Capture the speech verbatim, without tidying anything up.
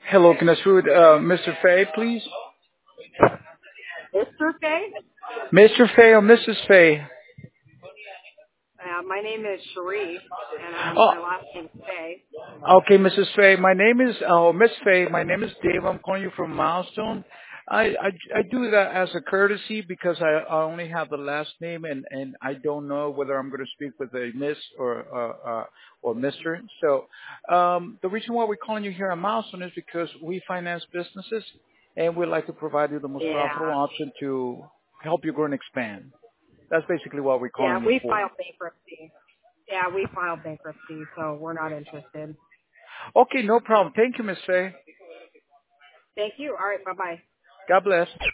Hello, can I speak with uh, Mister Fay, please? Mister Fay? Mister Fay or Missus Fay? Uh, my name is Cherie, and I'm, Oh, my last name is Fay. okay, Missus Fay. My name is, oh, Miss Fay. My name is Dave. I'm calling you from Milestone. I, I, I do that as a courtesy because I, I only have the last name and, and I don't know whether I'm going to speak with a Miss or uh, uh, or Mister So um, the reason why we're calling you here on Milestone is because we finance businesses and we'd like to provide you the most profitable Yeah. option to help you grow and expand. That's basically what we're Yeah, calling you we for. filed bankruptcy. Yeah, we filed bankruptcy, so we're not interested. Okay, no problem. Thank you, Miss Fay. Thank you. All right, bye-bye. God bless.